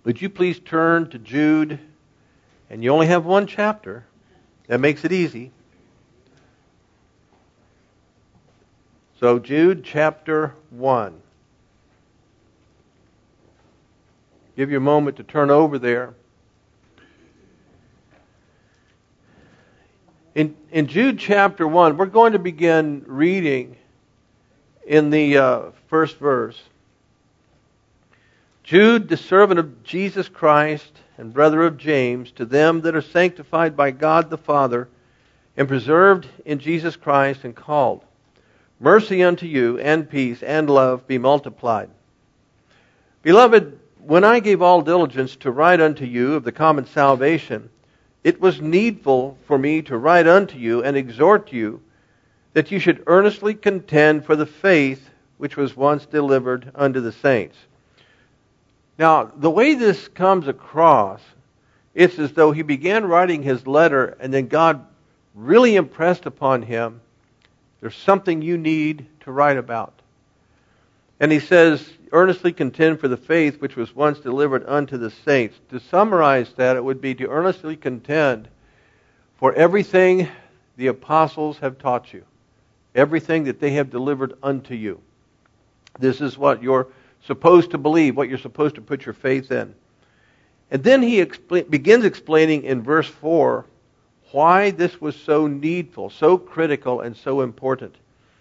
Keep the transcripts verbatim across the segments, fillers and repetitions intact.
Would you please turn to Jude? And you only have one chapter. That makes it easy. So Jude chapter one. Give you a moment to turn over there. In, in Jude chapter one, we're going to begin reading in the uh, first verse. Jude, the servant of Jesus Christ and brother of James, to them that are sanctified by God the Father and preserved in Jesus Christ and called. Mercy unto you, and peace, and love be multiplied. Beloved, when I gave all diligence to write unto you of the common salvation, it was needful for me to write unto you and exhort you that you should earnestly contend for the faith which was once delivered unto the saints. Now, the way this comes across, it's as though he began writing his letter and then God really impressed upon him, there's something you need to write about. And he says, earnestly contend for the faith which was once delivered unto the saints. To summarize that, it would be to earnestly contend for everything the apostles have taught you. Everything that they have delivered unto you. This is what you're supposed to believe, what you're supposed to put your faith in. And then he expl- begins explaining in verse four why this was so needful, so critical, and so important.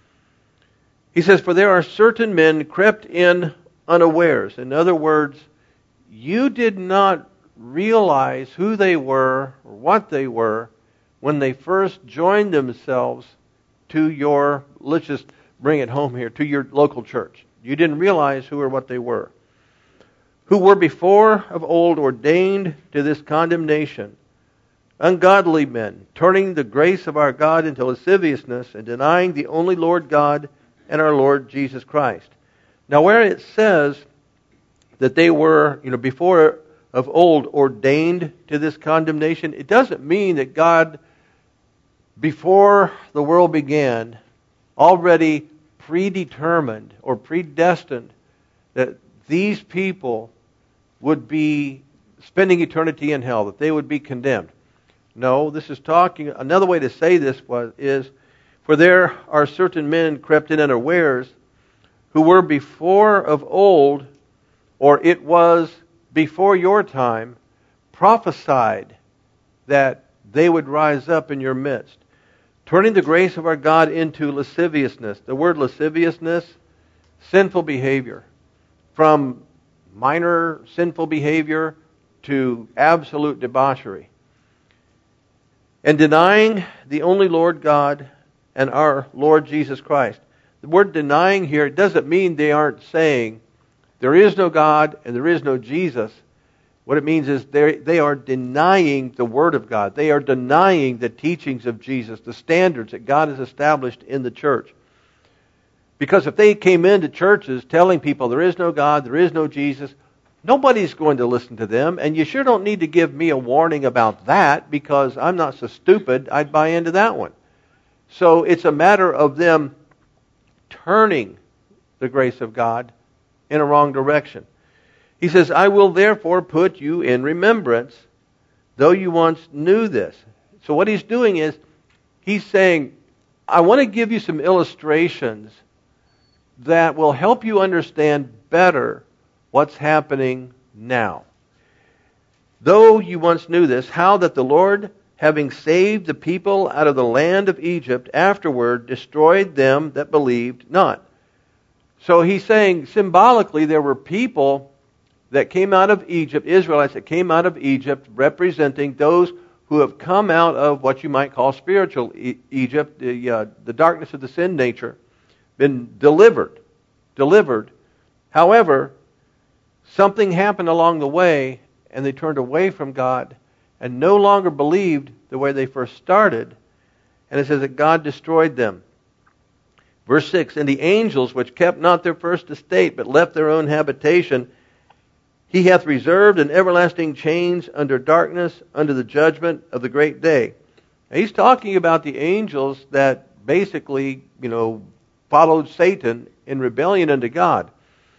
He says, for there are certain men crept in unawares. In other words, you did not realize who they were or what they were when they first joined themselves to your, let's just bring it home here, to your local church. You didn't realize who or what they were. Who were before of old ordained to this condemnation. Ungodly men, turning the grace of our God into lasciviousness and denying the only Lord God and our Lord Jesus Christ. Now where it says that they were, you know, before of old ordained to this condemnation, it doesn't mean that God, before the world began, already predetermined or predestined that these people would be spending eternity in hell, that they would be condemned. No, this is talking, another way to say this was is, for there are certain men crept in unawares who were before of old, or it was before your time, prophesied that they would rise up in your midst, turning the grace of our God into lasciviousness. The word lasciviousness, sinful behavior. From minor sinful behavior to absolute debauchery. And denying the only Lord God and our Lord Jesus Christ. The word denying here doesn't mean they aren't saying there is no God and there is no Jesus. What it means is they are denying the Word of God. They are denying the teachings of Jesus, the standards that God has established in the church. Because if they came into churches telling people there is no God, there is no Jesus, nobody's going to listen to them. And you sure don't need to give me a warning about that, because I'm not so stupid I'd buy into that one. So it's a matter of them turning the grace of God in a wrong direction. He says, I will therefore put you in remembrance, though you once knew this. So what he's doing is, he's saying, I want to give you some illustrations that will help you understand better what's happening now. Though you once knew this, how that the Lord, having saved the people out of the land of Egypt, afterward destroyed them that believed not. So he's saying, symbolically, there were people that came out of Egypt, Israelites that came out of Egypt, representing those who have come out of what you might call spiritual e- Egypt, the, uh, the darkness of the sin nature, been delivered. Delivered. However, something happened along the way, and they turned away from God and no longer believed the way they first started. And it says that God destroyed them. Verse six, and the angels which kept not their first estate, but left their own habitation, He hath reserved in everlasting chains under darkness, under the judgment of the great day. Now, he's talking about the angels that basically, you know, followed Satan in rebellion unto God.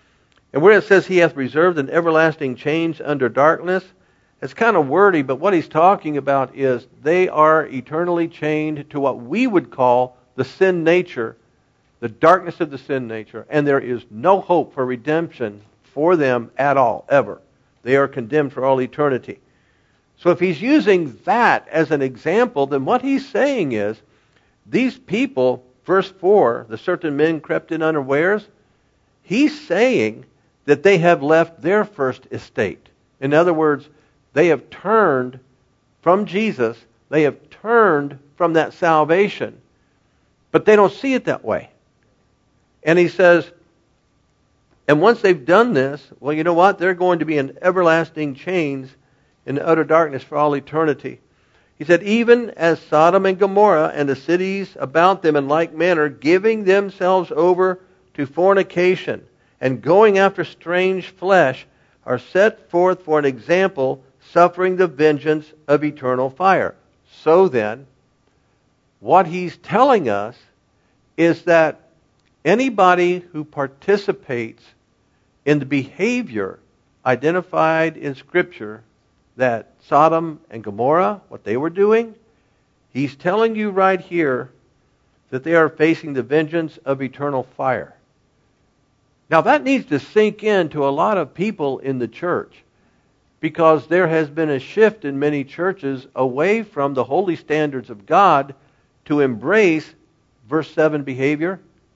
And where it says he hath reserved an everlasting change under darkness, it's kind of wordy, but what he's talking about is they are eternally chained to what we would call the sin nature, the darkness of the sin nature, and there is no hope for redemption for them at all, ever. They are condemned for all eternity. So if he's using that as an example, then what he's saying is, these people, verse four, the certain men crept in unawares, he's saying that they have left their first estate. In other words, they have turned from Jesus. They have turned from that salvation. But they don't see it that way. And he says, and once they've done this, well, you know what? They're going to be in everlasting chains in utter darkness for all eternity. He said, even as Sodom and Gomorrah and the cities about them in like manner, giving themselves over to fornication and going after strange flesh, are set forth for an example, suffering the vengeance of eternal fire. So then, what he's telling us is that anybody who participates in the behavior identified in Scripture, that Sodom and Gomorrah, what they were doing, he's telling you right here that they are facing the vengeance of eternal fire. Now that needs to sink into a lot of people in the church, because there has been a shift in many churches away from the holy standards of God to embrace verse seven behavior.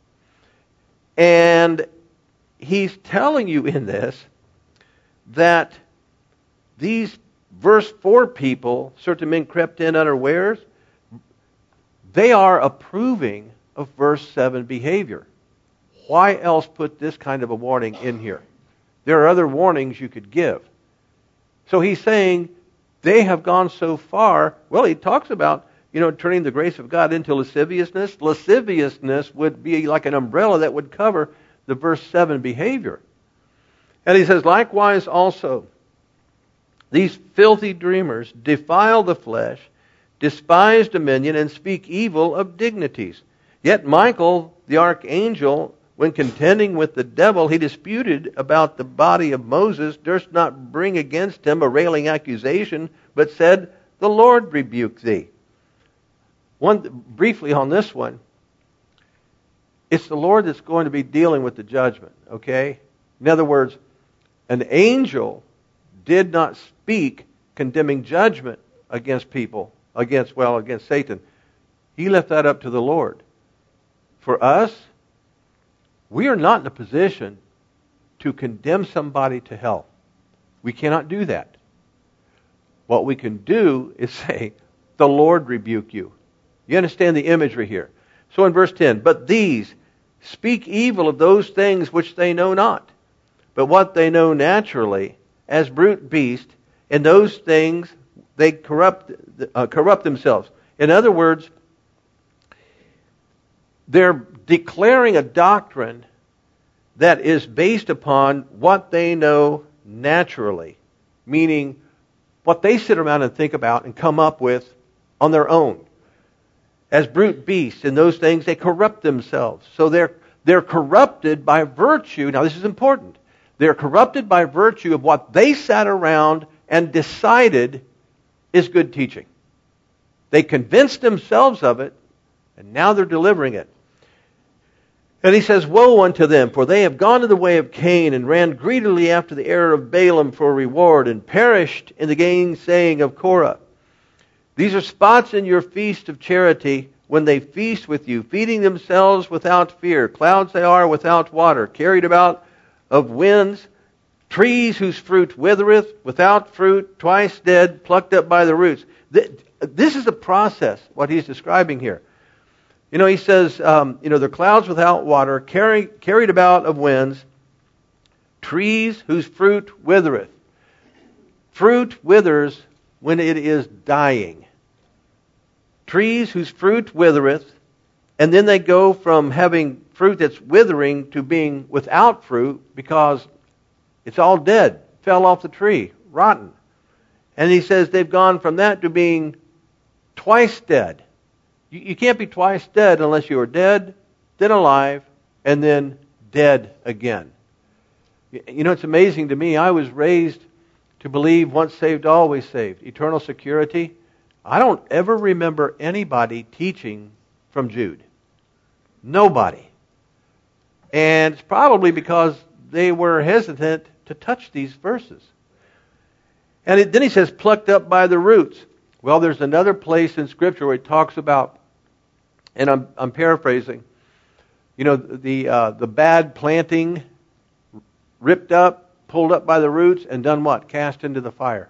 And he's telling you in this that these verse four people, certain men crept in unawares, they are approving of verse seven behavior. Why else put this kind of a warning in here? There are other warnings you could give. So he's saying they have gone so far. Well, he talks about, you know, turning the grace of God into lasciviousness. Lasciviousness would be like an umbrella that would cover the verse seven behavior. And he says, likewise also, these filthy dreamers defile the flesh, despise dominion, and speak evil of dignities. Yet Michael, the archangel, when contending with the devil, he disputed about the body of Moses, durst not bring against him a railing accusation, but said, the Lord rebuke thee. One briefly on this one, it's the Lord that's going to be dealing with the judgment, okay? In other words, an angel did not speak condemning judgment against people, against, well, against Satan. He left that up to the Lord. For us, we are not in a position to condemn somebody to hell. We cannot do that. What we can do is say, the Lord rebuke you. You understand the imagery here. So in verse ten, but these speak evil of those things which they know not, but what they know naturally, as brute beasts, in those things they corrupt uh, corrupt themselves. In other words, they're declaring a doctrine that is based upon what they know naturally, meaning what they sit around and think about and come up with on their own. As brute beasts, in those things they corrupt themselves. So they're they're corrupted by virtue. Now this is important. They're corrupted by virtue of what they sat around and decided is good teaching. They convinced themselves of it, and now they're delivering it. And he says, woe unto them, for they have gone to the way of Cain, and ran greedily after the error of Balaam for reward, and perished in the gainsaying of Korah. These are spots in your feast of charity, when they feast with you, feeding themselves without fear. Clouds they are without water, carried about of winds, trees whose fruit withereth, without fruit, twice dead, plucked up by the roots. This is the process, what he's describing here. You know, he says, um, you know, they're clouds without water, carry, carried about of winds, trees whose fruit withereth. Fruit withers when it is dying. Trees whose fruit withereth, and then they go from having fruit that's withering to being without fruit because it's all dead, fell off the tree, rotten. And he says they've gone from that to being twice dead. You, you can't be twice dead unless you are dead, then alive, and then dead again. You know, it's amazing to me. I was raised to believe once saved, always saved. Eternal security. I don't ever remember anybody teaching from Jude. Nobody. And it's probably because they were hesitant to touch these verses. And it, then he says, plucked up by the roots. Well, there's another place in Scripture where it talks about, and I'm, I'm paraphrasing, you know, the uh, the bad planting, ripped up, pulled up by the roots, and done what? Cast into the fire.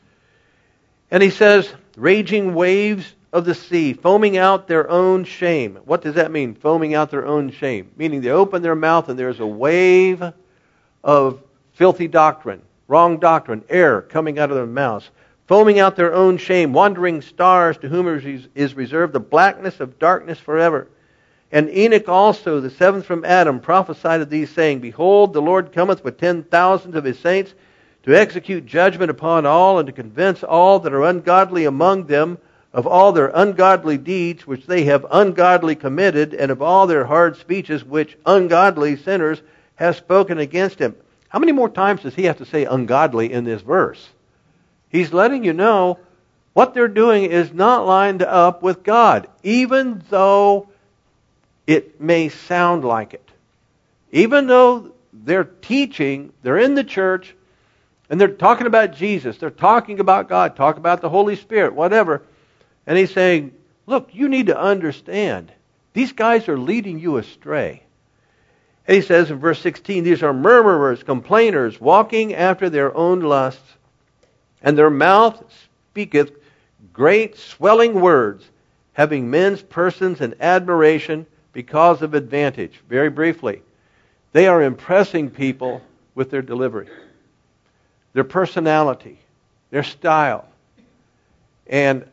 And he says, raging waves of the sea, foaming out their own shame. What does that mean, foaming out their own shame? Meaning they open their mouth and there's a wave of filthy doctrine, wrong doctrine, error coming out of their mouths. Foaming out their own shame, wandering stars to whom is reserved the blackness of darkness forever. And Enoch also, the seventh from Adam, prophesied of these, saying, Behold, the Lord cometh with ten thousands of his saints, to execute judgment upon all, and to convince all that are ungodly among them of all their ungodly deeds which they have ungodly committed, and of all their hard speeches which ungodly sinners have spoken against him. How many more times does he have to say ungodly in this verse? He's letting you know what they're doing is not lined up with God, even though it may sound like it. Even though they're teaching, they're in the church, and they're talking about Jesus, they're talking about God, talking about the Holy Spirit, whatever. And he's saying, look, you need to understand, these guys are leading you astray. And he says in verse sixteen, these are murmurers, complainers, walking after their own lusts, and their mouth speaketh great swelling words, having men's persons in admiration because of advantage. Very briefly, they are impressing people with their delivery, their personality, their style. And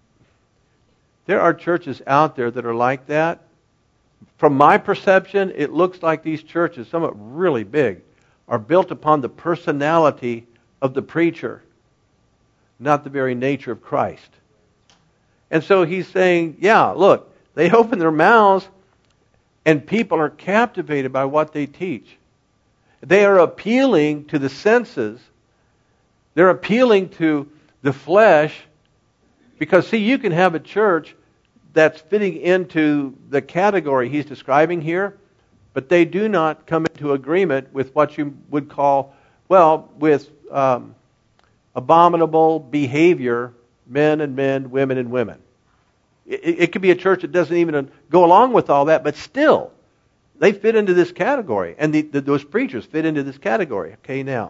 there are churches out there that are like that. From my perception, it looks like these churches, some of them really big, are built upon the personality of the preacher, not the very nature of Christ. And so he's saying, yeah, look, they open their mouths and people are captivated by what they teach. They are appealing to the senses. They're appealing to the flesh. Because, see, you can have a church that's fitting into the category he's describing here, but they do not come into agreement with what you would call, well, with um, abominable behavior, men and men, women and women. It, it could be a church that doesn't even go along with all that, but still, they fit into this category, and the, the, those preachers fit into this category. Okay, now,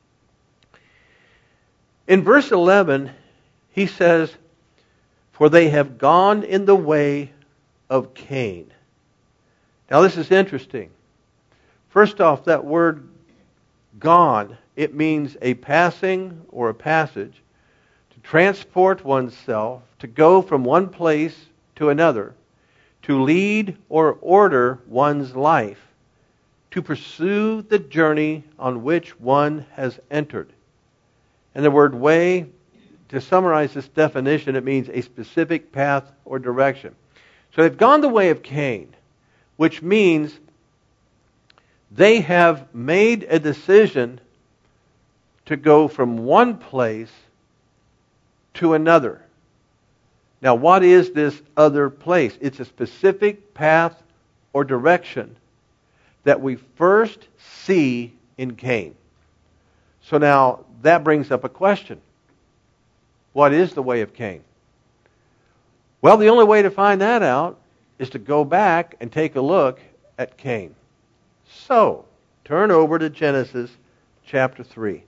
in verse eleven, he says, for they have gone in the way of Cain. Now this is interesting. First off, that word gone, it means a passing or a passage, to transport oneself, to go from one place to another, to lead or order one's life, to pursue the journey on which one has entered. And the word way, to summarize this definition, it means a specific path or direction. So they've gone the way of Cain, which means they have made a decision to go from one place to another. Now, what is this other place? It's a specific path or direction that we first see in Cain. So now, that brings up a question. What is the way of Cain? Well, the only way to find that out is to go back and take a look at Cain. So, turn over to Genesis chapter three.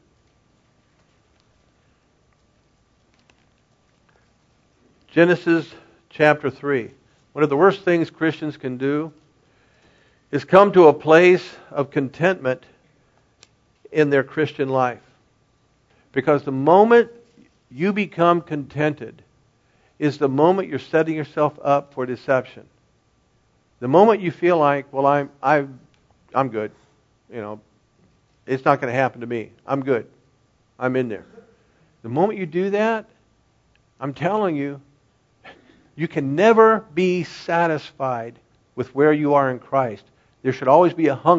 Genesis chapter three. One of the worst things Christians can do is come to a place of contentment in their Christian life. Because the moment you become contented is the moment you're setting yourself up for deception. The moment you feel like, well, I'm I, I'm good, you know, it's not going to happen to me. I'm good. I'm in there. The moment you do that, I'm telling you, you can never be satisfied with where you are in Christ. There should always be a hunger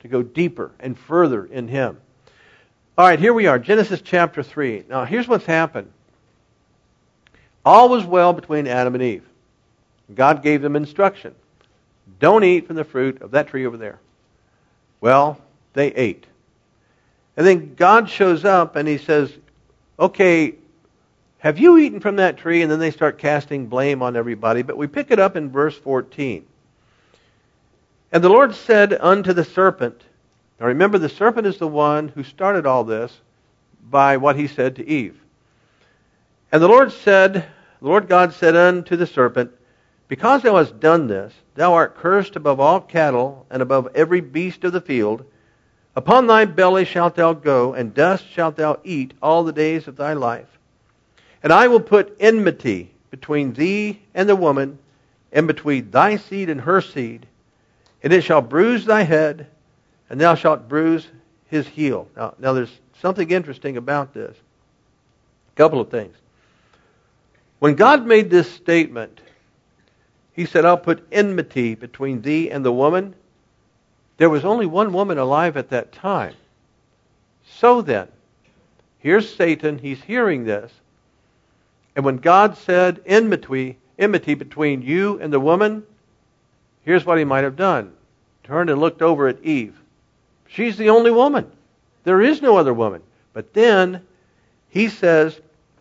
to go deeper and further in Him. All right, here we are, Genesis chapter three. Now, here's what's happened. All was well between Adam and Eve. God gave them instruction. Don't eat from the fruit of that tree over there. Well, they ate. And then God shows up and He says, okay, have you eaten from that tree? And then they start casting blame on everybody. But we pick it up in verse fourteen. And the Lord said unto the serpent, now remember, the serpent is the one who started all this by what he said to Eve. And the Lord said, the Lord God said unto the serpent, because thou hast done this, thou art cursed above all cattle and above every beast of the field. Upon thy belly shalt thou go, and dust shalt thou eat all the days of thy life. And I will put enmity between thee and the woman, and between thy seed and her seed. And it shall bruise thy head, and thou shalt bruise his heel. Now, now there's something interesting about this. A couple of things. When God made this statement, He said, I'll put enmity between thee and the woman. There was only one woman alive at that time. So then, here's Satan. He's hearing this. And when God said enmity, enmity between you and the woman, here's what he might have done. Turned and looked over at Eve. She's the only woman. There is no other woman. But then he says,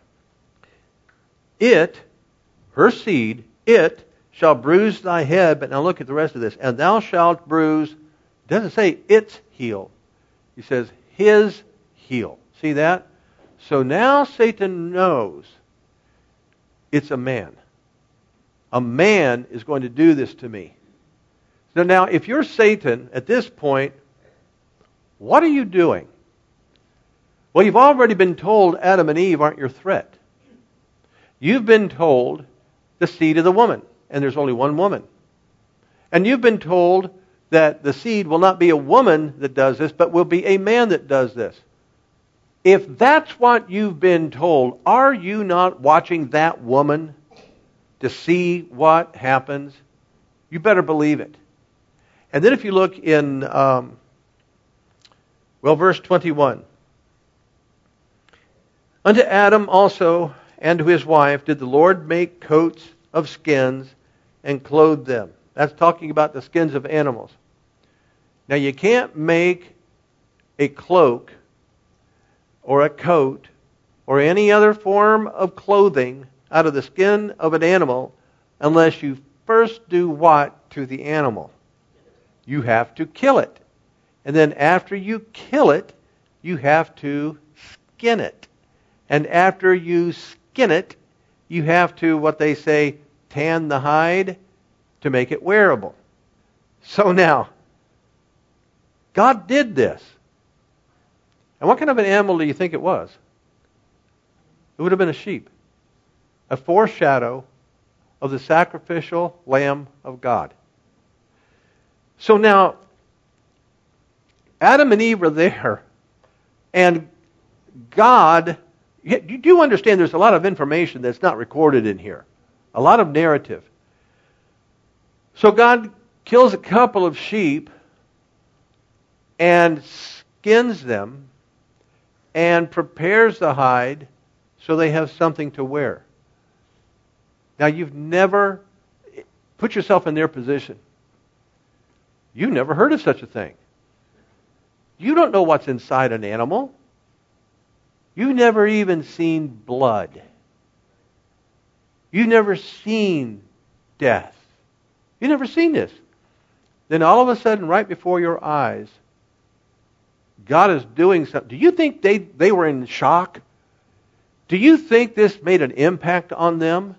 it, her seed, it shall bruise thy head. But now look at the rest of this. And thou shalt bruise, it doesn't say its heel. He says his heel. See that? So now Satan knows it's a man. A man is going to do this to me. So now, if you're Satan at this point, what are you doing? Well, you've already been told Adam and Eve aren't your threat. You've been told the seed of the woman, and there's only one woman. And you've been told that the seed will not be a woman that does this, but will be a man that does this. If that's what you've been told, are you not watching that woman to see what happens? You better believe it. And then if you look in, um, well, verse twenty-one. Unto Adam also and to his wife did the Lord make coats of skins and clothe them. That's talking about the skins of animals. Now you can't make a cloak or a coat or any other form of clothing out of the skin of an animal unless you first do what to the animal? You have to kill it. And then after you kill it, you have to skin it. And after you skin it, you have to, what they say, tan the hide to make it wearable. So now, God did this. And what kind of an animal do you think it was? It would have been a sheep. A foreshadow of the sacrificial Lamb of God. So now, Adam and Eve are there, and God, you do understand there's a lot of information that's not recorded in here. A lot of narrative. So God kills a couple of sheep and skins them and prepares the hide so they have something to wear. Now you've never, put yourself in their position. You've never heard of such a thing. You don't know what's inside an animal. You've never even seen blood. You've never seen death. You've never seen this. Then all of a sudden, right before your eyes, God is doing something. Do you think they, they were in shock? Do you think this made an impact on them?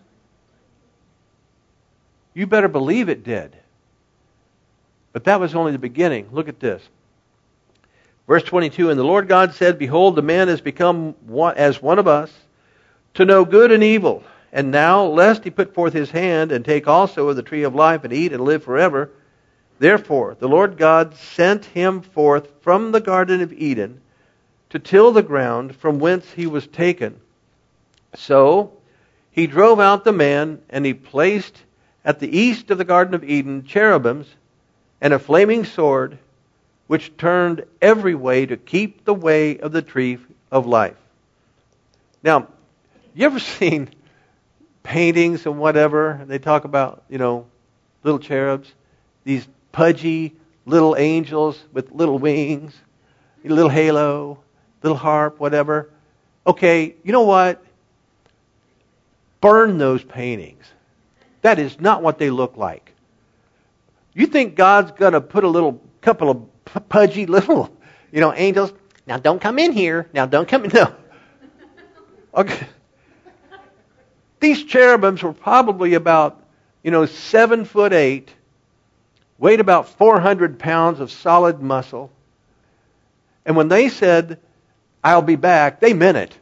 You better believe it did. But that was only the beginning. Look at this. Verse twenty-two, and the Lord God said, behold, the man has become one, as one of us, to know good and evil. And now, lest he put forth his hand, and take also of the tree of life, and eat, and live forever. Therefore, the Lord God sent him forth from the Garden of Eden, to till the ground from whence he was taken. So, he drove out the man, and he placed at the east of the Garden of Eden cherubims, and a flaming sword, which turned every way to keep the way of the tree of life. Now, you ever seen paintings and whatever? They talk about, you know, little cherubs, these pudgy little angels with little wings, a little halo, little harp, whatever. Okay, you know what? Burn those paintings. That is not what they look like. You think God's going to put a little couple of pudgy little, you know, angels? Now don't come in here. Now don't come in. No. Okay. These cherubims were probably about, you know, seven foot eight, weighed about four hundred pounds of solid muscle. And when they said, "I'll be back," they meant it.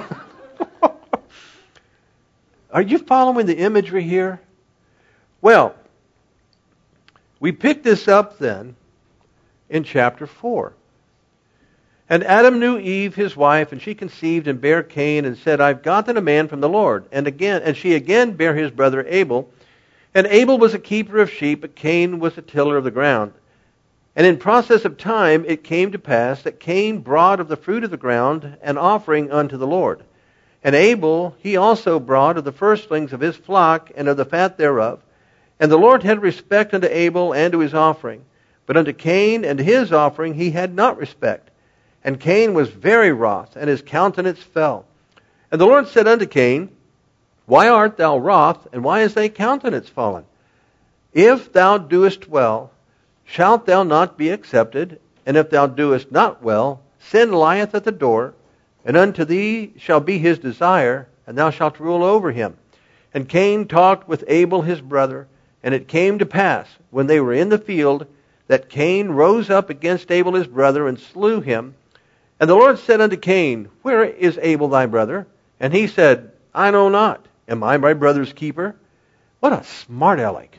Are you following the imagery here? Well, we pick this up then in chapter four. And Adam knew Eve, his wife, and she conceived and bare Cain, and said, "I've gotten a man from the Lord." And again, and she again bare his brother Abel. And Abel was a keeper of sheep, but Cain was a tiller of the ground. And in process of time it came to pass that Cain brought of the fruit of the ground an offering unto the Lord. And Abel he also brought of the firstlings of his flock and of the fat thereof. And the Lord had respect unto Abel and to his offering. But unto Cain and his offering he had not respect. And Cain was very wroth, and his countenance fell. And the Lord said unto Cain, "Why art thou wroth, and why is thy countenance fallen? If thou doest well, shalt thou not be accepted? And if thou doest not well, sin lieth at the door, and unto thee shall be his desire, and thou shalt rule over him." And Cain talked with Abel his brother, and it came to pass, when they were in the field, that Cain rose up against Abel his brother, and slew him. And the Lord said unto Cain, "Where is Abel thy brother?" And he said, "I know not. Am I my brother's keeper?" What a smart aleck.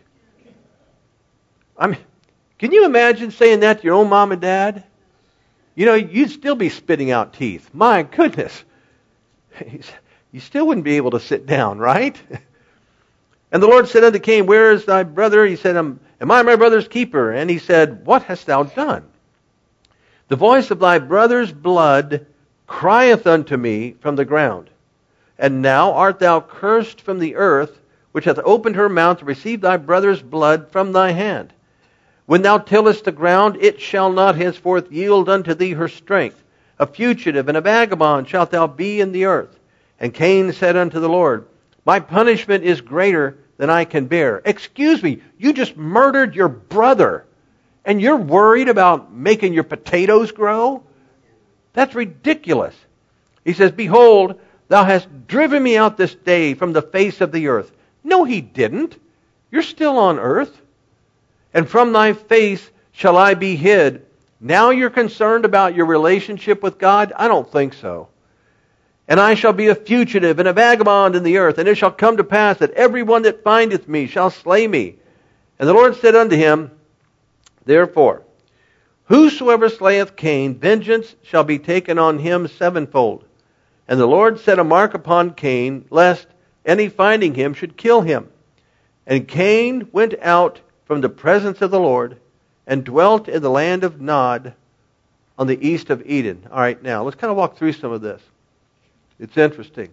I mean, can you imagine saying that to your own mom and dad? You know, you'd still be spitting out teeth. My goodness. You still wouldn't be able to sit down, right? And the Lord said unto Cain, "Where is thy brother?" He said, Am I my brother's keeper? And he said, "What hast thou done? The voice of thy brother's blood crieth unto me from the ground. And now art thou cursed from the earth, which hath opened her mouth to receive thy brother's blood from thy hand. When thou tillest the ground, it shall not henceforth yield unto thee her strength. A fugitive and a vagabond shalt thou be in the earth." And Cain said unto the Lord, "My punishment is greater than I can bear." Excuse me, you just murdered your brother, and you're worried about making your potatoes grow? That's ridiculous. He says, "Behold, thou hast driven me out this day from the face of the earth." No, he didn't. You're still on earth. "And from thy face shall I be hid." Now you're concerned about your relationship with God? I don't think so. "And I shall be a fugitive and a vagabond in the earth, and it shall come to pass that every one that findeth me shall slay me." And the Lord said unto him, "Therefore, whosoever slayeth Cain, vengeance shall be taken on him sevenfold." And the Lord set a mark upon Cain, lest any finding him should kill him. And Cain went out from the presence of the Lord, and dwelt in the land of Nod, on the east of Eden. All right, now, let's kind of walk through some of this. It's interesting.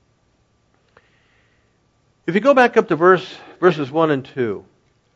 If you go back up to verse verses one and two,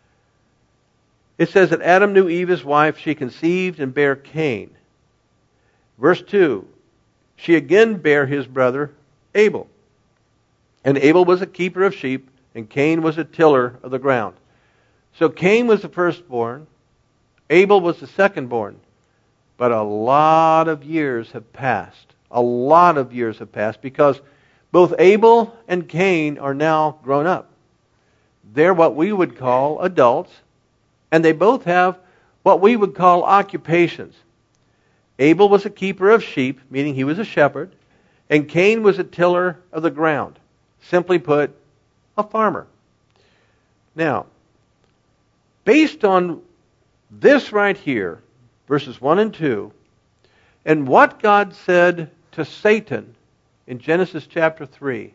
it says that Adam knew Eve his wife, she conceived and bare Cain. Verse two, she again bare his brother Abel. And Abel was a keeper of sheep, and Cain was a tiller of the ground. So Cain was the firstborn, Abel was the secondborn. But a lot of years have passed. A lot of years have passed because both Abel and Cain are now grown up. They're what we would call adults, and they both have what we would call occupations. Abel was a keeper of sheep, meaning he was a shepherd, and Cain was a tiller of the ground. Simply put, a farmer. Now, based on this right here, verses one and two, and what God said to Satan in Genesis chapter three,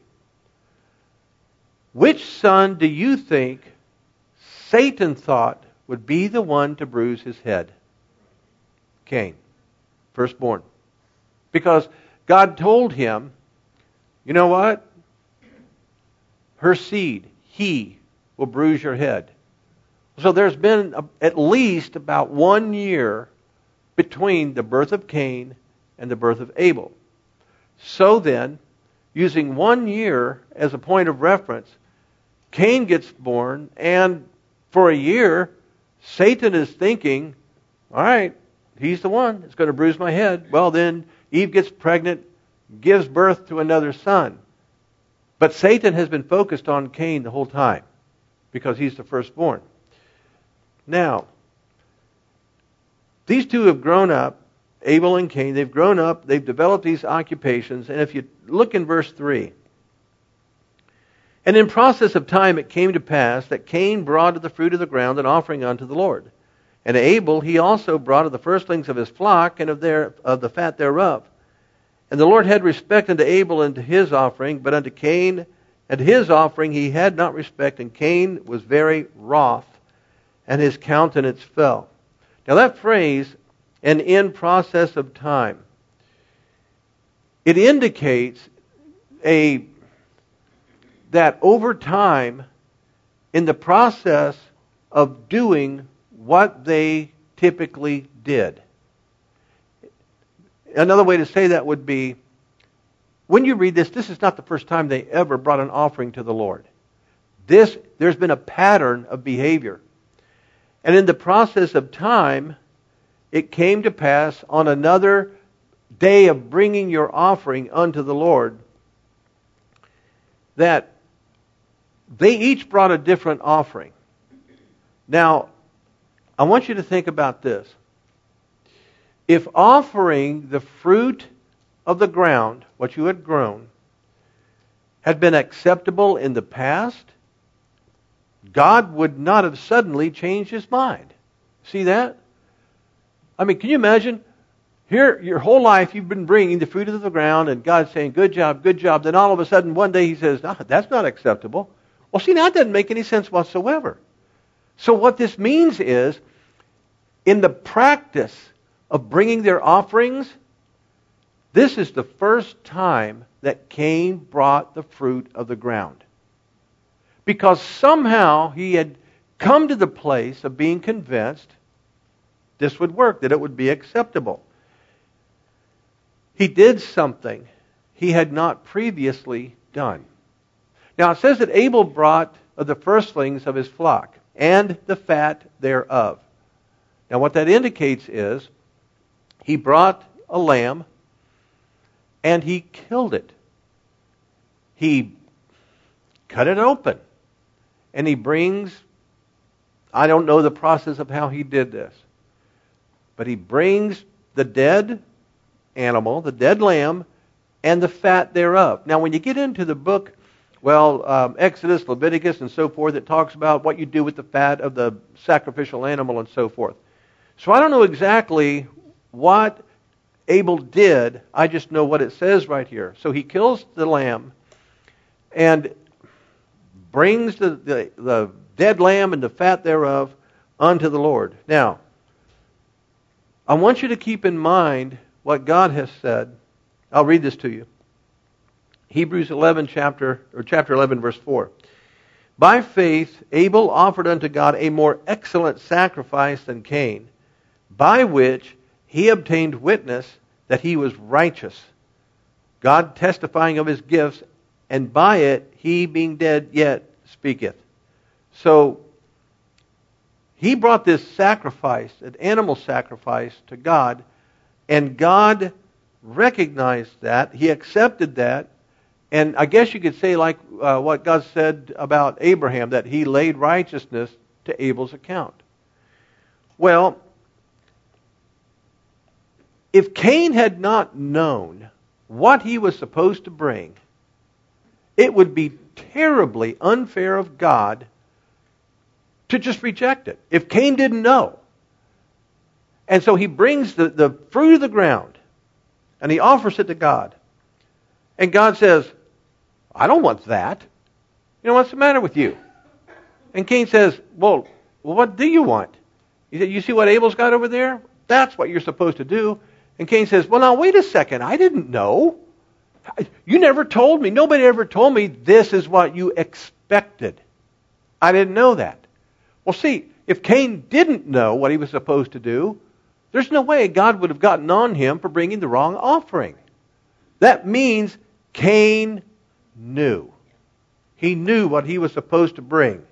which son do you think Satan thought would be the one to bruise his head? Cain, firstborn. Because God told him, you know what? Her seed, he will bruise your head. So there's been a, at least about one year between the birth of Cain and the birth of Abel. So then, using one year as a point of reference, Cain gets born, and for a year, Satan is thinking, all right, he's the one that's going to bruise my head. Well, then Eve gets pregnant, gives birth to another son. But Satan has been focused on Cain the whole time because he's the firstborn. Now, these two have grown up, Abel and Cain. They've grown up, they've developed these occupations. And if you look in verse three, and in process of time it came to pass that Cain brought of the fruit of the ground an offering unto the Lord. And Abel he also brought of the firstlings of his flock and of, their, of the fat thereof. And the Lord had respect unto Abel and to his offering, but unto Cain and his offering he had not respect, and Cain was very wroth, and his countenance fell. Now that phrase, and in process of time, it indicates a that over time, in the process of doing what they typically did. Another way to say that would be, when you read this, this is not the first time they ever brought an offering to the Lord. This, there's been a pattern of behavior. And in the process of time, it came to pass on another day of bringing your offering unto the Lord that they each brought a different offering. Now, I want you to think about this. If offering the fruit of the ground, what you had grown, had been acceptable in the past, God would not have suddenly changed His mind. See that? I mean, can you imagine? Here, your whole life you've been bringing the fruit of the ground, and God's saying, good job, good job. Then all of a sudden, one day He says, no, that's not acceptable. Well, see, now that doesn't make any sense whatsoever. So what this means is, in the practice of bringing their offerings, this is the first time that Cain brought the fruit of the ground. Because somehow he had come to the place of being convinced this would work, that it would be acceptable. He did something he had not previously done. Now it says that Abel brought of the firstlings of his flock and the fat thereof. Now what that indicates is he brought a lamb and he killed it. He cut it open and he brings, I don't know the process of how he did this, but he brings the dead animal, the dead lamb, and the fat thereof. Now when you get into the book, well, um, Exodus, Leviticus, and so forth, it talks about what you do with the fat of the sacrificial animal and so forth. So I don't know exactly what Abel did. I just know what it says right here. So he kills the lamb and brings the, the, the dead lamb and the fat thereof unto the Lord. Now, I want you to keep in mind what God has said. I'll read this to you. Hebrews eleven, chapter or chapter eleven, verse four. By faith, Abel offered unto God a more excellent sacrifice than Cain, by which he obtained witness that he was righteous, God testifying of his gifts, and by it he, being dead, yet speaketh. So he brought this sacrifice, an animal sacrifice, to God, and God recognized that. He accepted that. And I guess you could say, like uh, what God said about Abraham, that he laid righteousness to Abel's account. Well, if Cain had not known what he was supposed to bring, it would be terribly unfair of God to just reject it. If Cain didn't know. And so he brings the, the fruit of the ground and he offers it to God. And God says, I don't want that. You know, what's the matter with you? And Cain says, well, well what do you want? He said, you see what Abel's got over there? That's what you're supposed to do. And Cain says, well, now, wait a second. I didn't know. You never told me. Nobody ever told me this is what you expected. I didn't know that. Well, see, if Cain didn't know what he was supposed to do, there's no way God would have gotten on him for bringing the wrong offering. That means Cain knew. He knew what he was supposed to bring.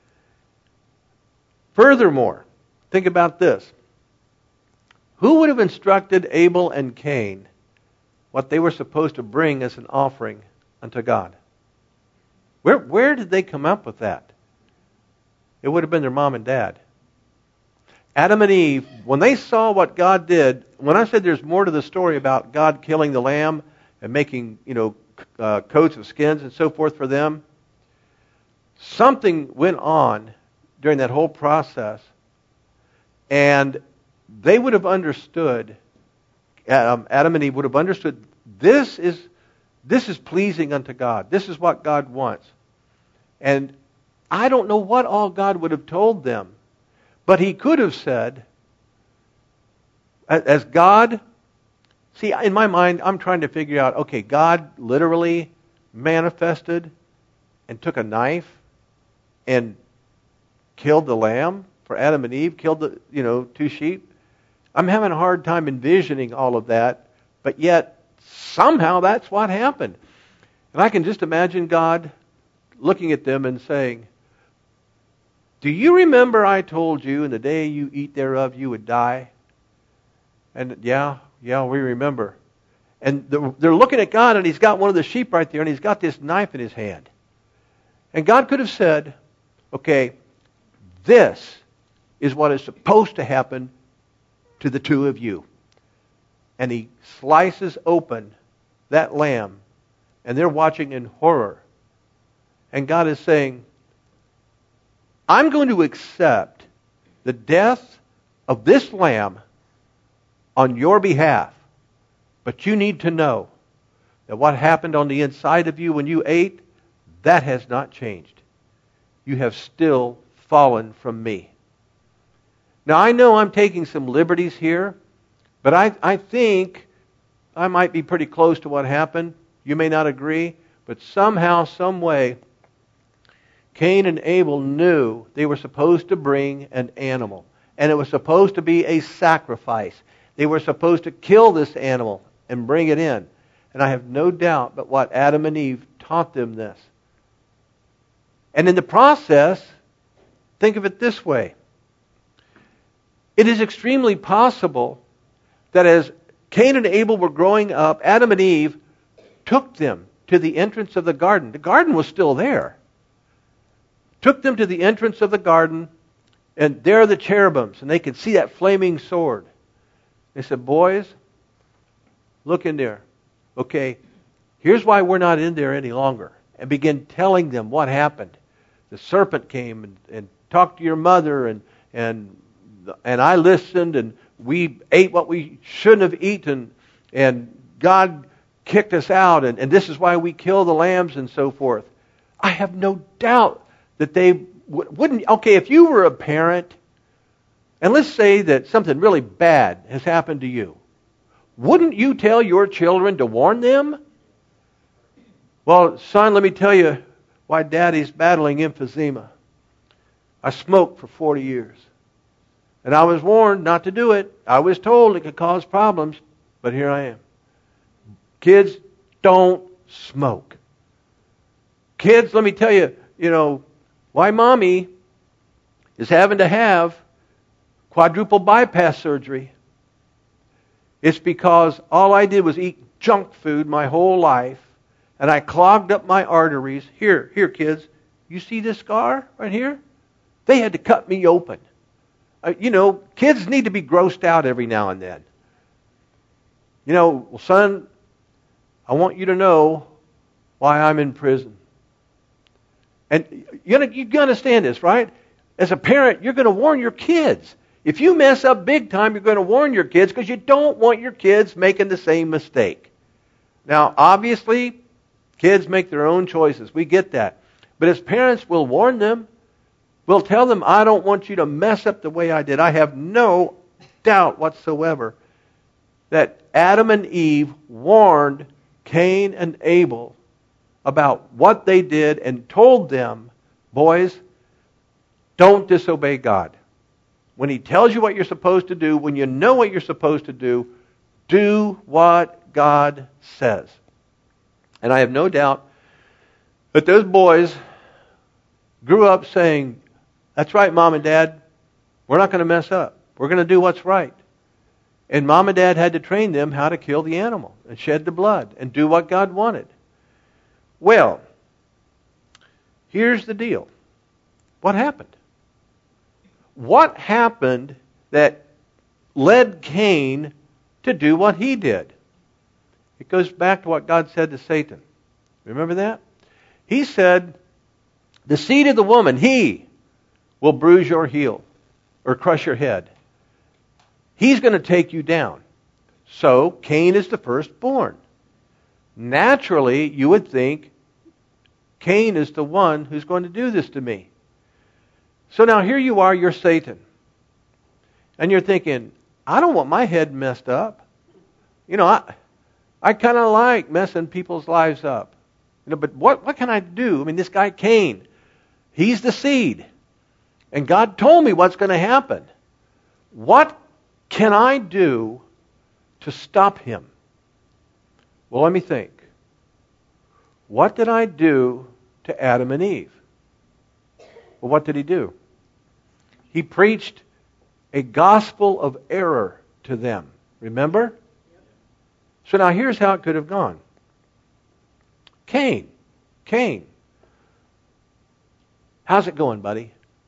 Furthermore, think about this. Who would have instructed Abel and Cain what they were supposed to bring as an offering unto God? Where, where did they come up with that? It would have been their mom and dad. Adam and Eve, when they saw what God did, when I said there's more to the story about God killing the lamb and making, you know, uh, coats of skins and so forth for them, something went on during that whole process, and they would have understood, um, Adam and Eve would have understood, this is this is pleasing unto God. This is what God wants. And I don't know what all God would have told them, but He could have said, as God, see, in my mind, I'm trying to figure out, okay, God literally manifested and took a knife and killed the lamb for Adam and Eve, killed the, you know, two sheep. I'm having a hard time envisioning all of that, but yet somehow that's what happened. And I can just imagine God looking at them and saying, do you remember I told you in the day you eat thereof you would die? And yeah, yeah, we remember. And they're looking at God, and He's got one of the sheep right there, and He's got this knife in His hand. And God could have said, okay, this is what is supposed to happen to the two of you. And He slices open that lamb, and they're watching in horror. And God is saying, I'm going to accept the death of this lamb on your behalf. But you need to know that what happened on the inside of you when you ate, that has not changed. You have still fallen from me. Now, I know I'm taking some liberties here, but I, I think I might be pretty close to what happened. You may not agree, but somehow, some way, Cain and Abel knew they were supposed to bring an animal. And it was supposed to be a sacrifice. They were supposed to kill this animal and bring it in. And I have no doubt but what Adam and Eve taught them this. And in the process, think of it this way. It is extremely possible that as Cain and Abel were growing up, Adam and Eve took them to the entrance of the garden. The garden was still there. Took them to the entrance of the garden, and there are the cherubims, and they could see that flaming sword. They said, boys, look in there. Okay, here's why we're not in there any longer. And begin telling them what happened. The serpent came and, and talked to your mother, and and and I listened, and we ate what we shouldn't have eaten, and God kicked us out, and, and this is why we kill the lambs and so forth. I have no doubt that they w- wouldn't... Okay, if you were a parent, and let's say that something really bad has happened to you, wouldn't you tell your children to warn them? Well, son, let me tell you why Daddy's battling emphysema. I smoked for forty years. And I was warned not to do it. I was told it could cause problems, but here I am. Kids, don't smoke. Kids, let me tell you, you know, why mommy is having to have quadruple bypass surgery. It's because all I did was eat junk food my whole life, and I clogged up my arteries. Here, here, kids, you see this scar right here? They had to cut me open. Uh, you know, kids need to be grossed out every now and then. You know, well, son, I want you to know why I'm in prison. And you you understand this, right? As a parent, you're going to warn your kids. If you mess up big time, you're going to warn your kids because you don't want your kids making the same mistake. Now, obviously, kids make their own choices. We get that. But as parents, we'll warn them. We'll tell them, I don't want you to mess up the way I did. I have no doubt whatsoever that Adam and Eve warned Cain and Abel about what they did and told them, boys, don't disobey God. When He tells you what you're supposed to do, when you know what you're supposed to do, do what God says. And I have no doubt that those boys grew up saying, that's right, Mom and Dad, we're not going to mess up. We're going to do what's right. And Mom and Dad had to train them how to kill the animal and shed the blood and do what God wanted. Well, here's the deal. What happened? What happened that led Cain to do what he did? It goes back to what God said to Satan. Remember that? He said, the seed of the woman, he will bruise your heel or crush your head. He's going to take you down. So Cain is the firstborn. Naturally, you would think Cain is the one who's going to do this to me. So now here you are, you're Satan. And you're thinking, I don't want my head messed up. You know, I I kind of like messing people's lives up. You know, but what, what can I do? I mean, this guy Cain, he's the seed. And God told me what's going to happen. What can I do to stop him? Well, let me think. What did I do to Adam and Eve? Well, what did he do? He preached a gospel of error to them. Remember? So now here's how it could have gone. Cain. Cain. How's it going, buddy?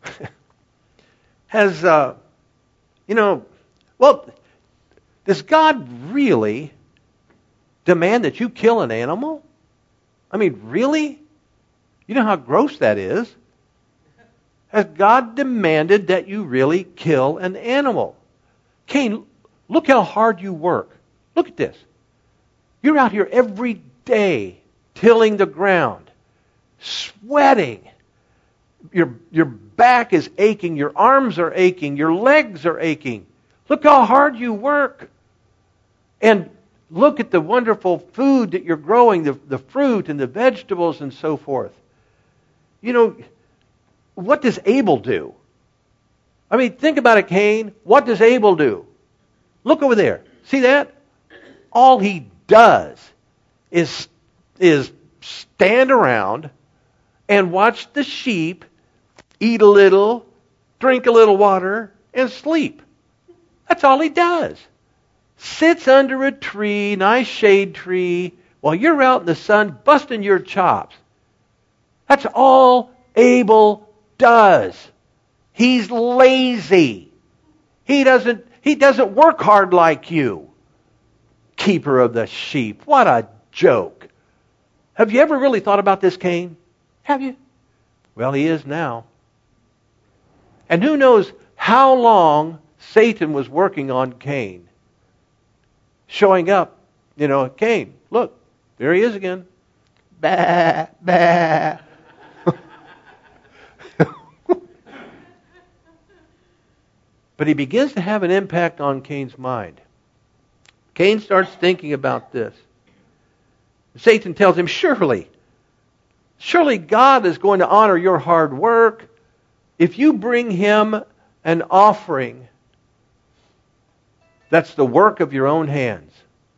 Has, uh, you know, well, does God really demand that you kill an animal? I mean, really? You know how gross that is? Has God demanded that you really kill an animal? Cain, look how hard you work. Look at this. You're out here every day tilling the ground, sweating. Your, your back is aching, your arms are aching, your legs are aching. Look how hard you work. And look at the wonderful food that you're growing, the, the fruit and the vegetables and so forth. You know, what does Abel do? I mean, think about it, Cain. What does Abel do? Look over there. See that? All he does is, is stand around and watch the sheep eat a little, drink a little water, and sleep. That's all he does. Sits under a tree, nice shade tree, while you're out in the sun busting your chops. That's all Abel does. He's lazy. He doesn't, he doesn't work hard like you. Keeper of the sheep. What a joke. Have you ever really thought about this, Cain? Have you? Well, he is now. And who knows how long Satan was working on Cain. Showing up, you know, Cain, look, there he is again. Bah, bah. But he begins to have an impact on Cain's mind. Cain starts thinking about this. Satan tells him, surely, surely God is going to honor your hard work if you bring him an offering that's the work of your own hands.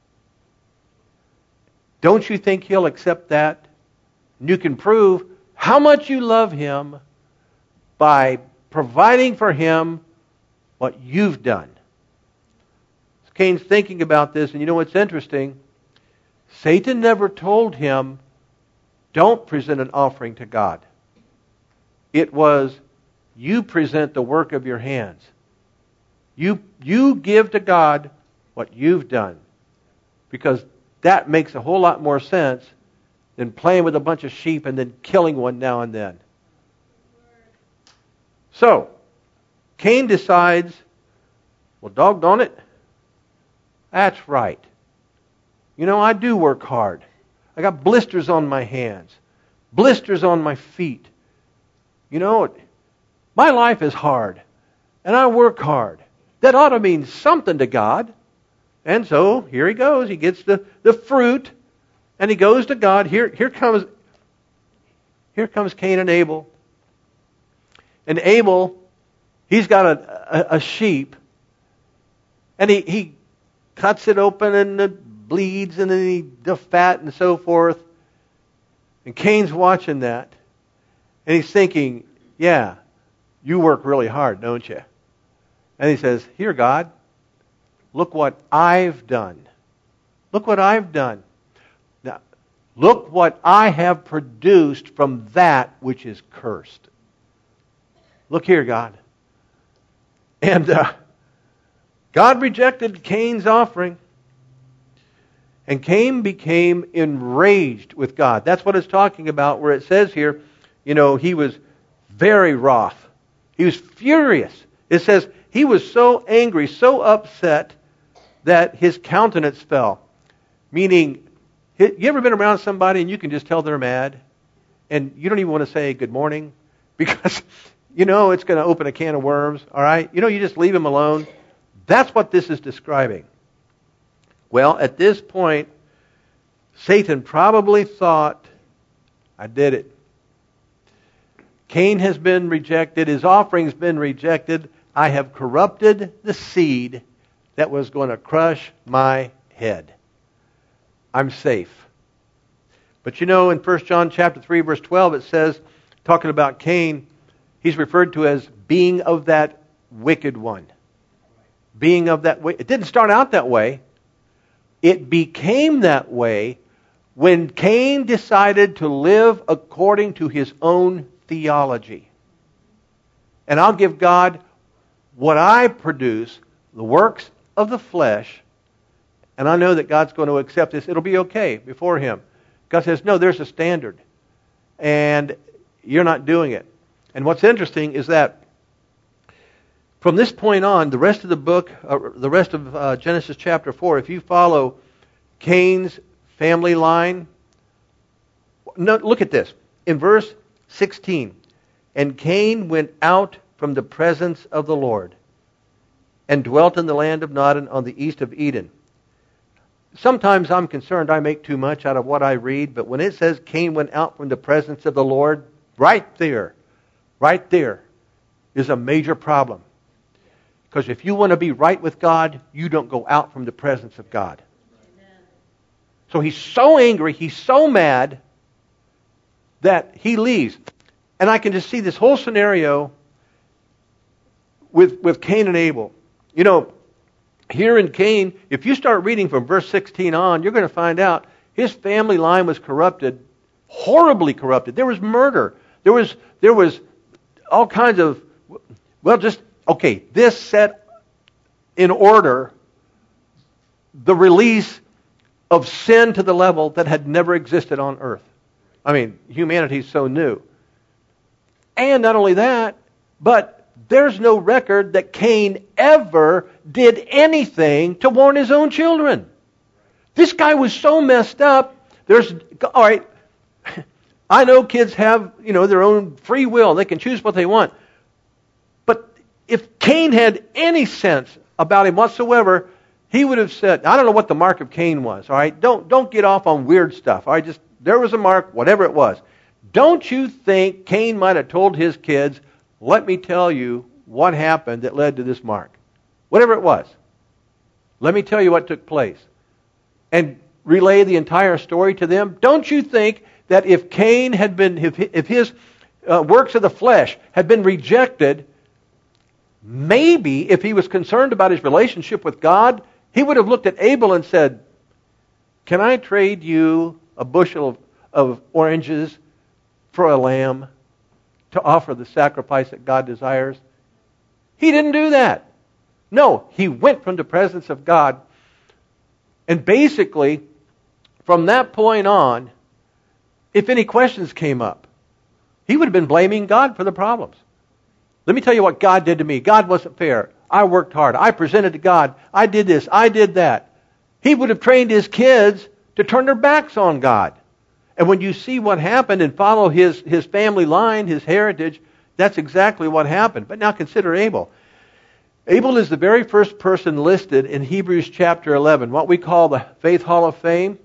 Don't you think he'll accept that? And you can prove how much you love him by providing for him what you've done. Cain's thinking about this, and you know what's interesting? Satan never told him, don't present an offering to God. It was, you present the work of your hands. You, you give to God what you've done. Because that makes a whole lot more sense than playing with a bunch of sheep and then killing one now and then. So, Cain decides, well, doggone it, that's right. You know, I do work hard. I got blisters on my hands, blisters on my feet. You know, my life is hard, and I work hard. That ought to mean something to God. And so here he goes. He gets the, the fruit, and he goes to God. Here, here comes here comes Cain and Abel. And Abel, he's got a, a, a sheep, and he, he cuts it open, and it bleeds, and then he, the fat and so forth. And Cain's watching that, and he's thinking, yeah, you work really hard, don't you? And he says, here, God, look what I've done. Look what I've done. Now, look what I have produced from that which is cursed. Look here, God. And uh, God rejected Cain's offering. And Cain became enraged with God. That's what it's talking about, where it says here, you know, he was very wroth. He was furious. It says he was so angry, so upset, that his countenance fell. Meaning, you ever been around somebody and you can just tell they're mad? And you don't even want to say good morning? Because, you know, it's going to open a can of worms, all right? You know, you just leave him alone. That's what this is describing. Well, at this point, Satan probably thought, I did it. Cain has been rejected. His offering's been rejected. I have corrupted the seed that was going to crush my head. I'm safe. But you know, in First John chapter three, verse twelve, it says, talking about Cain, he's referred to as being of that wicked one. Being of that way. It didn't start out that way. It became that way when Cain decided to live according to his own theology. And I'll give God what I produce, the works of the flesh, and I know that God's going to accept this. It'll be okay before Him. God says, no, there's a standard, and you're not doing it. And what's interesting is that from this point on, the rest of the book, uh, the rest of uh, Genesis chapter four, if you follow Cain's family line, no, look at this. In verse sixteen, and Cain went out from the presence of the Lord and dwelt in the land of Nod on the east of Eden. Sometimes I'm concerned I make too much out of what I read, but when it says Cain went out from the presence of the Lord, right there, right there is a major problem. Because if you want to be right with God, you don't go out from the presence of God. Amen. So he's so angry, he's so mad that he leaves. And I can just see this whole scenario with, with Cain and Abel. You know, here in Cain, if you start reading from verse sixteen on, you're going to find out his family line was corrupted, horribly corrupted. There was murder. There was there was all kinds of, well, just, okay, this set in order the release of sin to the level that had never existed on earth. I mean, humanity's so new. And not only that, but there's no record that Cain ever did anything to warn his own children. This guy was so messed up. There's, all right, I know kids have, you know, their own free will. They can choose what they want. But if Cain had any sense about him whatsoever, he would have said, I don't know what the mark of Cain was, all right? Don't, don't get off on weird stuff, all right? Just, there was a mark, whatever it was. Don't you think Cain might have told his kids, let me tell you what happened that led to this mark? Whatever it was. Let me tell you what took place. And relay the entire story to them. Don't you think that if Cain had been, if, if his uh, works of the flesh had been rejected, maybe if he was concerned about his relationship with God, he would have looked at Abel and said, can I trade you a bushel of, of oranges for a lamb to offer the sacrifice that God desires? He didn't do that. No, he went from the presence of God. And basically, from that point on, if any questions came up, he would have been blaming God for the problems. Let me tell you what God did to me. God wasn't fair. I worked hard. I presented to God. I did this. I did that. He would have trained his kids to turn their backs on God. And when you see what happened and follow his, his family line, his heritage, that's exactly what happened. But now consider Abel. Abel is the very first person listed in Hebrews chapter eleven, what we call the Faith Hall of Fame.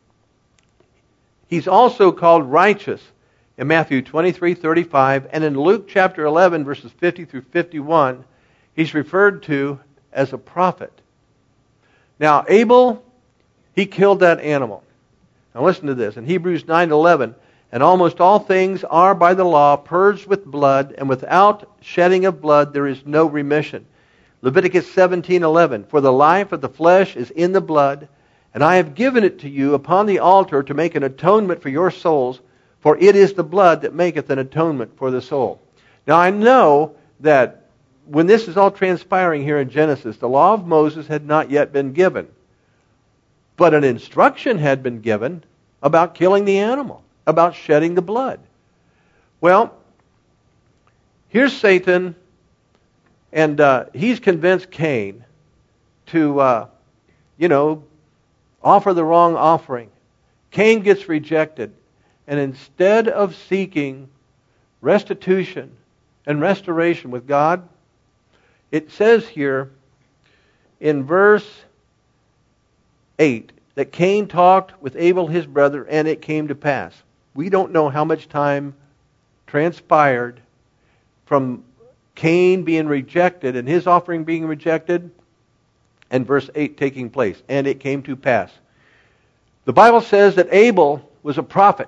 He's also called righteous in Matthew twenty-three thirty-five, and in Luke chapter eleven, verses fifty through fifty-one, he's referred to as a prophet. Now, Abel, he killed that animal. Now listen to this. In Hebrews nine eleven, and almost all things are by the law purged with blood, and without shedding of blood there is no remission. Leviticus seventeen eleven, for the life of the flesh is in the blood, and I have given it to you upon the altar to make an atonement for your souls, for it is the blood that maketh an atonement for the soul. Now I know that when this is all transpiring here in Genesis, the law of Moses had not yet been given. But an instruction had been given about killing the animal, about shedding the blood. Well, here's Satan, and uh, he's convinced Cain to, uh, you know, offer the wrong offering. Cain gets rejected. And instead of seeking restitution and restoration with God, it says here in verse eight that Cain talked with Abel his brother, and it came to pass. We don't know how much time transpired from Cain being rejected and his offering being rejected and verse eight taking place. And it came to pass. The Bible says that Abel was a prophet.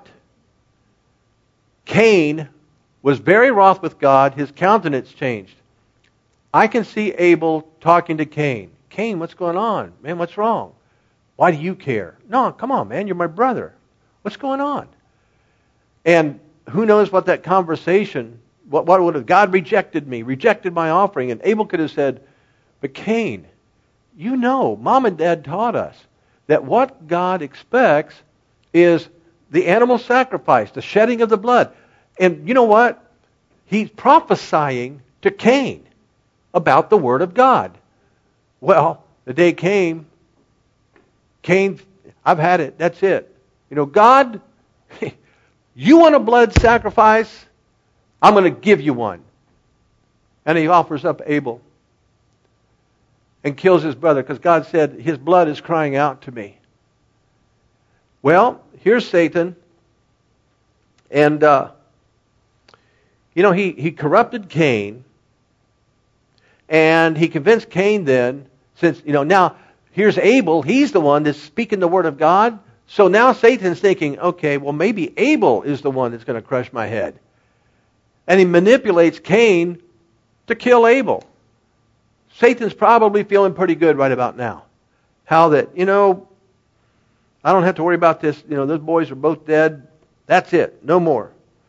Cain was very wroth with God. His countenance changed. I can see Abel talking to Cain. Cain, what's going on? Man, what's wrong? Why do you care? No, come on, man. You're my brother. What's going on? And who knows what that conversation, what, what would have, God rejected me, rejected my offering. And Abel could have said, but Cain, you know, Mom and Dad taught us that what God expects is the animal sacrifice, the shedding of the blood. And you know what? He's prophesying to Cain about the Word of God. Well, the day came, Cain, I've had it, that's it. You know, God, you want a blood sacrifice? I'm going to give you one. And he offers up Abel and kills his brother because God said, his blood is crying out to me. Well, here's Satan. And, uh, you know, he, he corrupted Cain. And he convinced Cain then, since, you know, now here's Abel. He's the one that's speaking the Word of God. So now Satan's thinking, okay, well maybe Abel is the one that's going to crush my head. And he manipulates Cain to kill Abel. Satan's probably feeling pretty good right about now. How that, you know, I don't have to worry about this. You know, those boys are both dead. That's it. No more.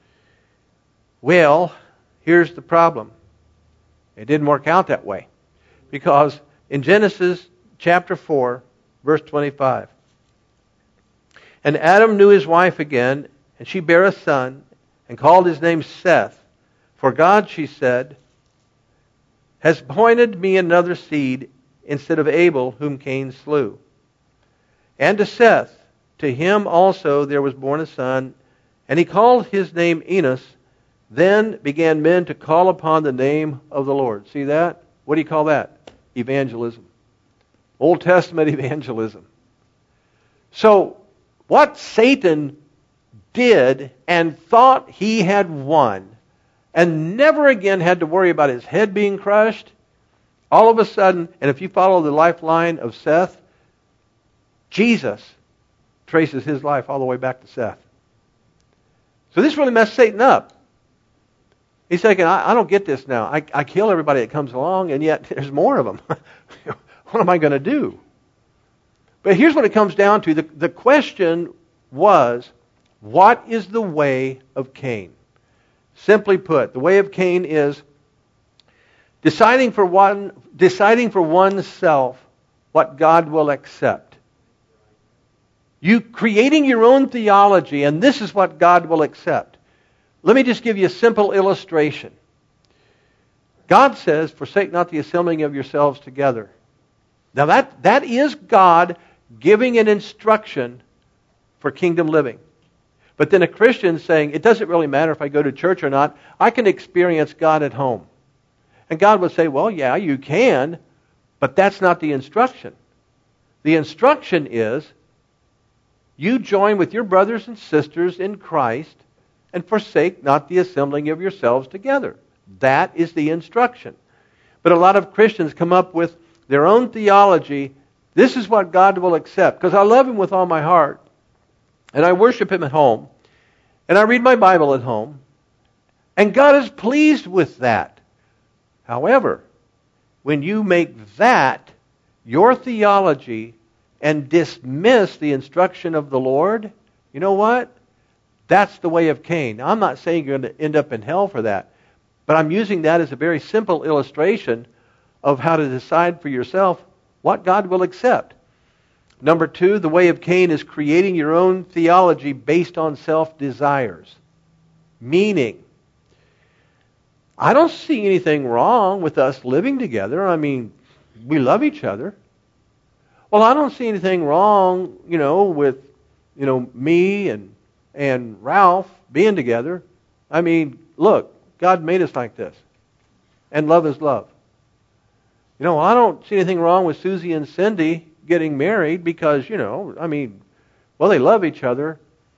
Well, here's the problem. It didn't work out that way. Because in Genesis chapter four, verse twenty-five, and Adam knew his wife again, and she bare a son, and called his name Seth. For God, she said, has appointed me another seed instead of Abel, whom Cain slew. And to Seth, to him also there was born a son, and he called his name Enos. Then began men to call upon the name of the Lord. See that? What do you call that? Evangelism. Old Testament evangelism. So, what Satan did and thought he had won, and never again had to worry about his head being crushed, all of a sudden, and if you follow the lifeline of Seth, Jesus traces his life all the way back to Seth. So this really messed Satan up. He's thinking, I, I don't get this now. I, I kill everybody that comes along, and yet there's more of them. What am I going to do? But here's what it comes down to. The, the question was, what is the way of Cain? Simply put, the way of Cain is deciding for one, deciding for oneself what God will accept. You creating your own theology, and this is what God will accept. Let me just give you a simple illustration. God says, forsake not the assembling of yourselves together. Now that, that is God giving an instruction for kingdom living. But then a Christian saying, it doesn't really matter if I go to church or not. I can experience God at home. And God would say, well, yeah, you can, but that's not the instruction. The instruction is, you join with your brothers and sisters in Christ and forsake not the assembling of yourselves together. That is the instruction. But a lot of Christians come up with their own theology. This is what God will accept, because I love Him with all my heart, and I worship Him at home, and I read my Bible at home, and God is pleased with that. However, when you make that your theology and dismiss the instruction of the Lord, you know what? That's the way of Cain. Now, I'm not saying you're going to end up in hell for that, but I'm using that as a very simple illustration of how to decide for yourself what God will accept. Number two, the way of Cain is creating your own theology based on self-desires. Meaning, I don't see anything wrong with us living together. I mean, we love each other. Well, I don't see anything wrong, you know, with, you know, me and and Ralph being together. I mean, look, God made us like this. And love is love. You know, I don't see anything wrong with Susie and Cindy getting married because, you know, I mean, well, they love each other.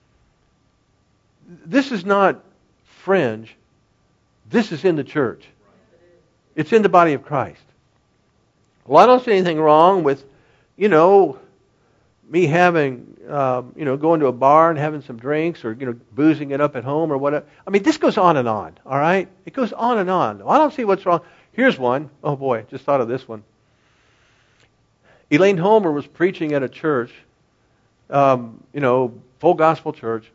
This is not fringe. This is in the church. It's in the body of Christ. Well, I don't see anything wrong with, you know, me having, um, you know, going to a bar and having some drinks or, you know, boozing it up at home or whatever. I mean, this goes on and on, all right? It goes on and on. Well, I don't see what's wrong. Here's one. Oh, boy, just thought of this one. Elaine Homer was preaching at a church, um, you know, full gospel church.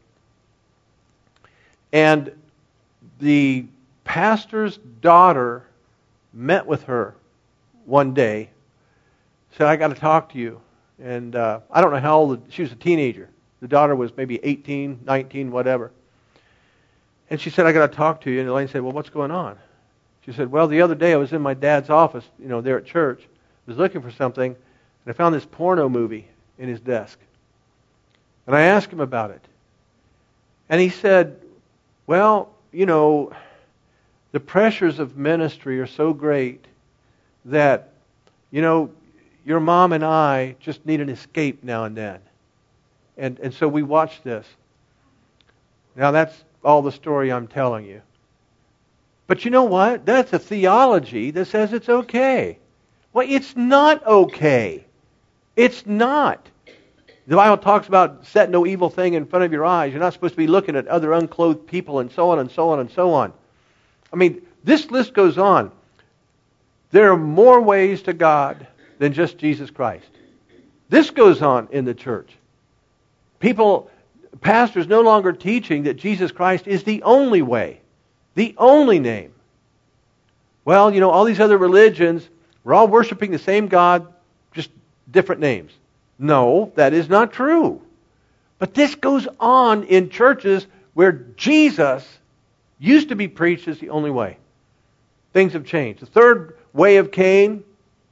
And the pastor's daughter met with her one day, said, I got to talk to you. And uh, I don't know how old, she was a teenager. The daughter was maybe eighteen, nineteen, whatever. And she said, I got to talk to you. And Elaine said, well, what's going on? She said, well, the other day I was in my dad's office, you know, there at church. I was looking for something, and I found this porno movie in his desk. And I asked him about it. And he said, well, you know, the pressures of ministry are so great that, you know, your mom and I just need an escape now and then. And and so we watch this. Now that's all the story I'm telling you. But you know what? That's a theology that says it's okay. Well, it's not okay. It's not. The Bible talks about set no evil thing in front of your eyes. You're not supposed to be looking at other unclothed people and so on and so on and so on. I mean, this list goes on. There are more ways to God than just Jesus Christ. This goes on in the church. People, pastors no longer teaching that Jesus Christ is the only way, the only name. Well, you know, all these other religions, we're all worshiping the same God, just different names. No, that is not true. But this goes on in churches where Jesus used to be preached as the only way. Things have changed. The third way of Cain,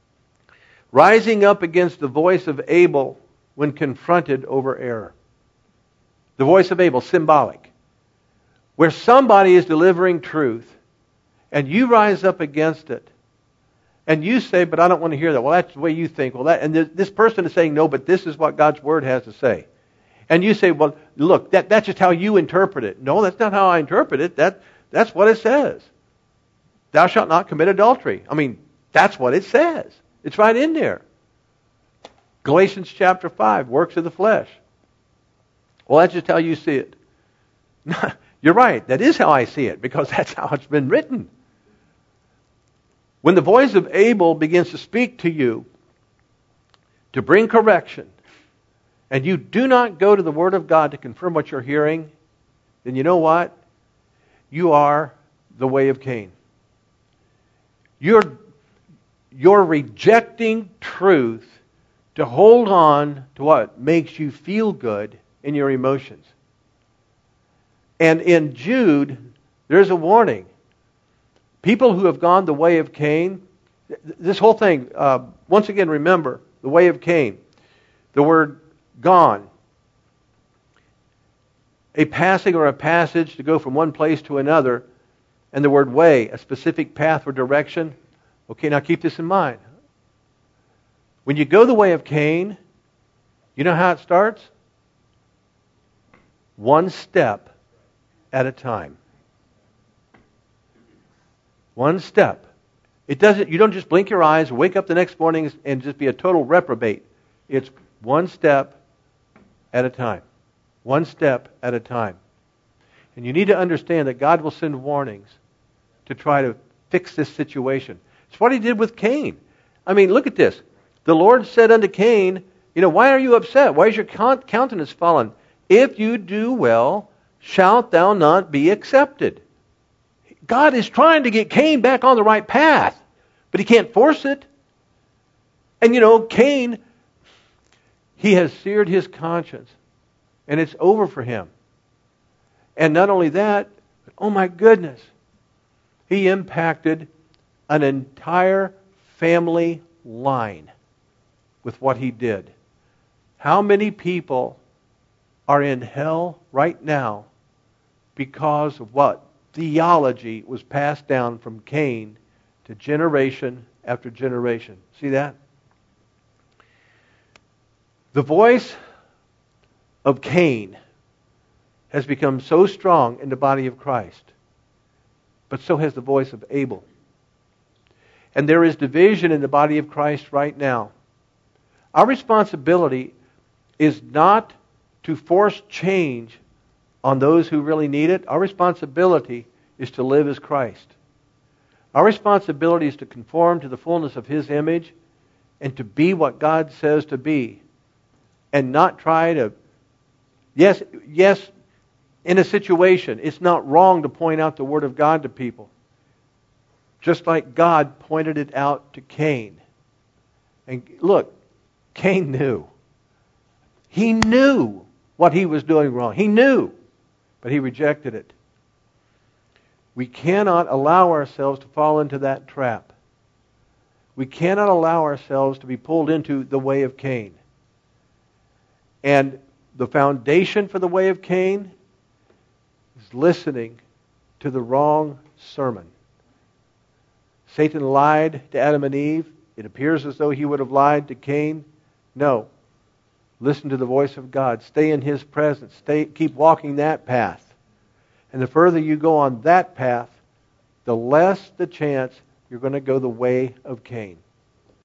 rising up against the voice of Abel when confronted over error. The voice of Abel, symbolic. Where somebody is delivering truth, and you rise up against it, and you say, but I don't want to hear that. Well, that's the way you think. Well, that, and this person is saying, no, but this is what God's Word has to say. And you say, well, look, that, that's just how you interpret it. No, that's not how I interpret it. That, that's what it says. Thou shalt not commit adultery. I mean, that's what it says. It's right in there. Galatians chapter five, works of the flesh. Well, that's just how you see it. You're right. That is how I see it, because that's how it's been written. When the voice of Abel begins to speak to you to bring correction, and you do not go to the Word of God to confirm what you're hearing, then you know what? You are the way of Cain. You're, you're rejecting truth to hold on to what makes you feel good in your emotions. And in Jude, there's a warning. People who have gone the way of Cain, this whole thing, uh, once again, remember, the way of Cain. The word gone. A passing or a passage to go from one place to another. and the word way, a specific path or direction. Okay, now keep this in mind. When you go the way of Cain, you know how it starts? One step at a time. One step. It doesn't. You don't just blink your eyes, wake up the next morning, and just be a total reprobate. It's one step at a time. One step at a time. And you need to understand that God will send warnings to try to fix this situation. It's what He did with Cain. I mean, look at this. The Lord said unto Cain, you know, why are you upset? Why is your countenance fallen? If you do well, shalt thou not be accepted. God is trying to get Cain back on the right path, but He can't force it. And you know, Cain, he has seared his conscience, and it's over for him. And not only that, but oh my goodness, he impacted an entire family line with what he did. How many people are in hell right now because of what theology was passed down from Cain to generation after generation? See that? The voice of Cain has become so strong in the body of Christ, but so has the voice of Abel. And there is division in the body of Christ right now. Our responsibility is not to force change on those who really need it. Our responsibility is to live as Christ. Our responsibility is to conform to the fullness of His image and to be what God says to be, and not try to, yes, yes, in a situation, it's not wrong to point out the Word of God to people. Just like God pointed it out to Cain. And look, Cain knew. He knew what he was doing wrong. He knew, but he rejected it. We cannot allow ourselves to fall into that trap. We cannot allow ourselves to be pulled into the way of Cain. And the foundation for the way of Cain is listening to the wrong sermon. Satan lied to Adam and Eve. It appears as though he would have lied to Cain. No. Listen to the voice of God. Stay in His presence. Stay, keep walking that path. And the further you go on that path, the less the chance you're going to go the way of Cain.